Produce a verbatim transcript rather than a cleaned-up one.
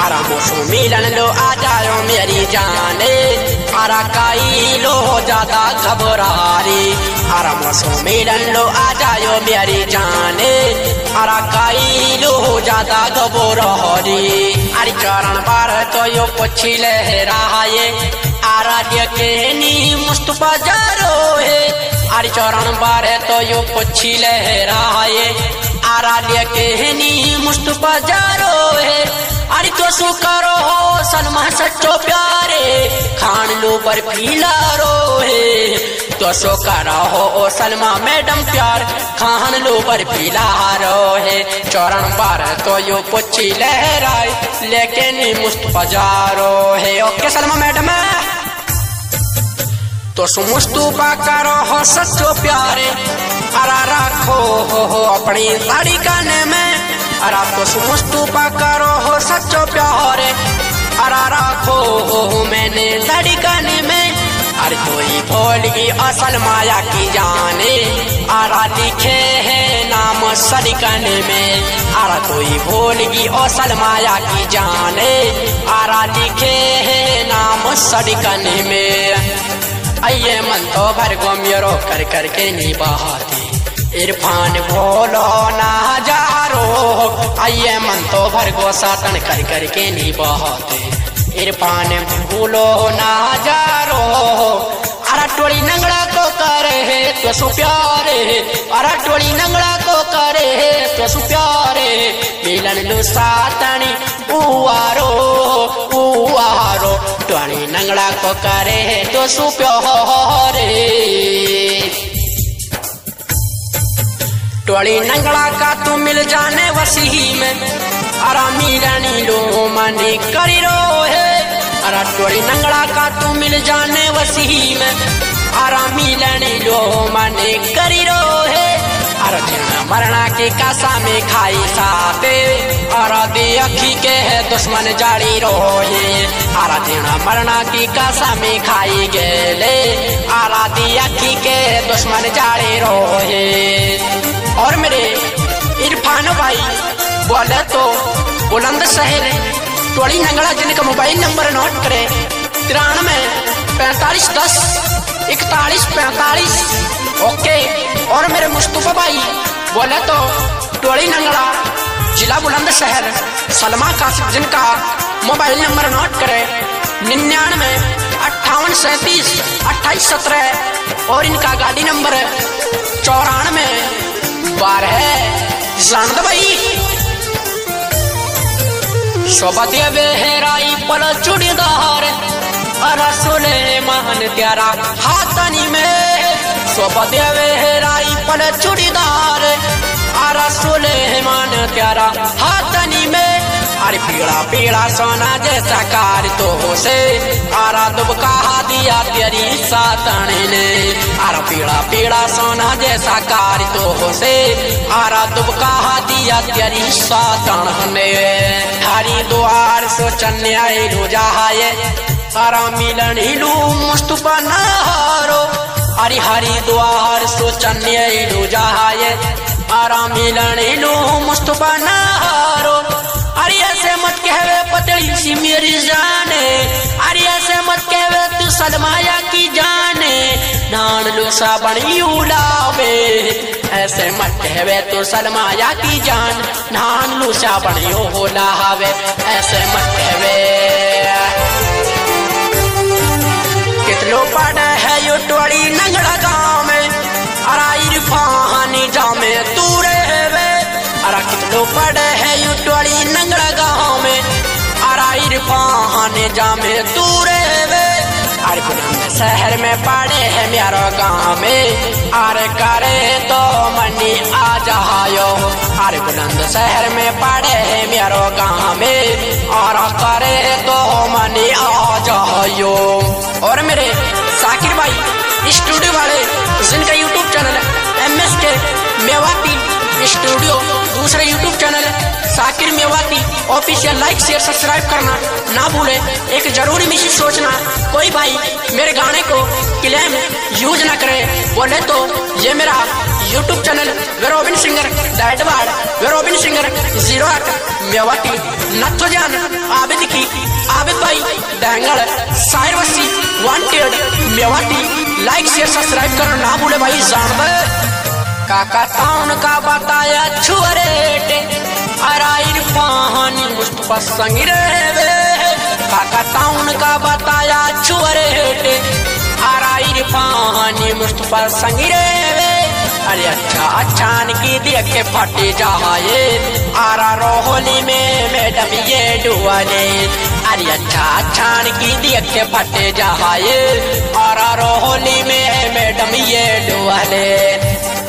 आराम सो मिलन लो आ जाओ मेरी जाने, आरा काई लो ज्यादा घबरारी। आराम सो मिलन लो आ जाओ मेरी जाने, आरा काई लो ज्यादा घबरारी। अरे चरण बार तो यो पक्षी लहराए, आरा के नी मुस्तफा जारो है। अरे चरण बार तो यो पक्षी लहराए, आरा के नी मुस्तफा जारो है। अरे तो सु करो हो सलमा सच्चो प्यारे, खान लो बर्फीला रोहे। तो सो करो हो ओ सलमा मैडम प्यार, खान लो बर्फीला रोहे। चौरण बार तो यो पक्षी लहराए, लेकिन मुस्तफा जारो है। ओके सलमा मैडम तो सु मुस्तफा करो हो सच्चो प्यारे, अरा रखो हो, हो अपनी साड़ी काने में। अरा तो सु मुस्तफा करो हो सच्चो प्यारे, अरा रखो हो मैंने साड़ी काने में। अरे कोई भोलगी असल माया की जाने, आरा लिखे है नाम सड़कन में। आरा कोई भोलगी असल माया की जाने, आरा लिखे है नाम सड़कन में। आइए मन तो भर गो मेरो कर करके नहीं बहाती, इरफान भोलो ना जारो। आइए मन तो भर गो सातन कर करके नहीं बहाते, इरफान भूलो ना जारो। अरा टोली नंगड़ा को करे है तो सु प्यारे, अरा टोली नंगड़ा को करे है तो सु प्यारे। मिलन लो सातनी उआरो उआरो, टोली नंगड़ा को करे है तो सु प्यारे। टोली नंगड़ा का तू मिल जाने वसी में, अरा मिलनी लो मनी करी रो है। अरा टोली नंगड़ा का तू मिल जाने वसी में, अरा मिलनी लो मनी करी रो है। अरा जीना मरना की कासा में खाई साते, अरा दे अखी के है दुश्मन जाड़ी रो है। अरा जीना मरना की कासा में खाई गेले, अरा दे अखी के दुश्मन जाड़ी रो है। और मेरे इरफान भाई बोले तो बुलंद शहर टोली नंगड़ा, जिनका मोबाइल नंबर नोट करे तिरानवे पैंतालीस दस इकतालीस पैंतालीस। ओके। और मेरे मुस्तफा भाई बोले तो टोली नंगड़ा जिला बुलंद शहर सलमा कासिफ, जिनका मोबाइल नंबर नोट करे निन्यानवे अट्ठावन सैंतीस अट्ठाईस सत्रह। और इनका गाड़ी नंबर चौरानवे बारह जान दो भाई। शोभा देवे हेराई पल चूड़ीदार, अरा सोले मान त्यारा हाथनी में। शोभा देवे हेराई पल चूड़ीदार, अरा सोले मान त्यारा हाथनी में। अरे पीड़ा पीड़ा सोना जैसा कार तो हो से, आरा दुबका दिया तेरी सातने ने। आरा पीड़ा पीड़ा सोना जैसा कार तो हो से, आरा दुबका दिया तेरी सातन ने। हरी द्वार सो चन्याई रोजा है, आरा मिलन हिलू मुस्तफा नारो। अरे हरी द्वार सो चन्याई रोजा है, आरा मिलन हिलू मुस्तफा नारो। अरे ऐसे मत कहवे पतली सी मेरी जाने, अरे ऐसे मत कहवे तू सलमाया की जाने। नान लो साबन लावे, ऐसे मत कहवे तू सलमाया की जान। नान लो साबन यो लावे, ऐसे मत कहवे। कितलो पड़ा है यो टोली नंगड़ा गाँव में, अरा इरफानी जामे तू रहवे। अरा कितलो पड़े है यू टोली नंगड़ा गाँव में, अरा इरफान जामे तू रहवे। अरे बुलंद शहर में पड़े है मेरा गाँव में, अरे करे तो मनी आ जायो। अरे बुलंद शहर में पड़े है मेरा गाँव में, और करे तो मनी आ जायो। और मेरे साकिर भाई स्टूडियो वाले, जिनका यूट्यूब चैनल है M S K Mewati studio, दूसरे YouTube channel Sakir Mewati official, like share subscribe करना ना भूले। एक जरूरी मिशन सोचना, कोई भाई मेरे गाने को क्लेम यूज ना करे, बोले तो ये मेरा यूट्यूब चैनल वेरोबिन सिंगर डाइटवाड़ वेरोबिन सिंगर जीरो आठ मेवाटी नथो जान आबिद की आबिद भाई दहंगड़ साहिर वसी wanted Mewati like share subscribe करना ना भूले भाई जानबे काका टाउन का बताया छुअरेटे अराइर पानी मुस्तफा संगी रे काका टाउन का बताया छुअरेटे अराइर पानी मुस्तफा संगी रे अरे अच्छा अच्छा की देख के फटे जाए आरा रोहली में मैडम ये डुआले अरे अच्छा अच्छा की देख के फटे जाए आरा रोहली में मैडम ये डुआले।